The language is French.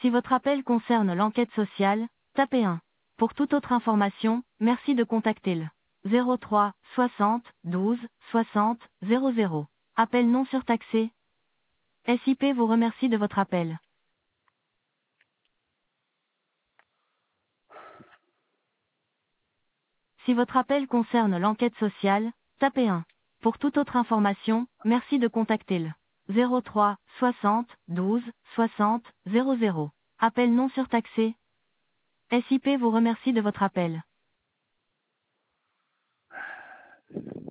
Si votre appel concerne l'enquête sociale, tapez 1. Pour toute autre information, merci de contacter le 03 60 12 60 00. Appel non surtaxé. SIP vous remercie de votre appel. Si votre appel concerne l'enquête sociale, tapez 1. Pour toute autre information, merci de contacter le 03 60 12 60 00. Appel non surtaxé. SIP vous remercie de votre appel.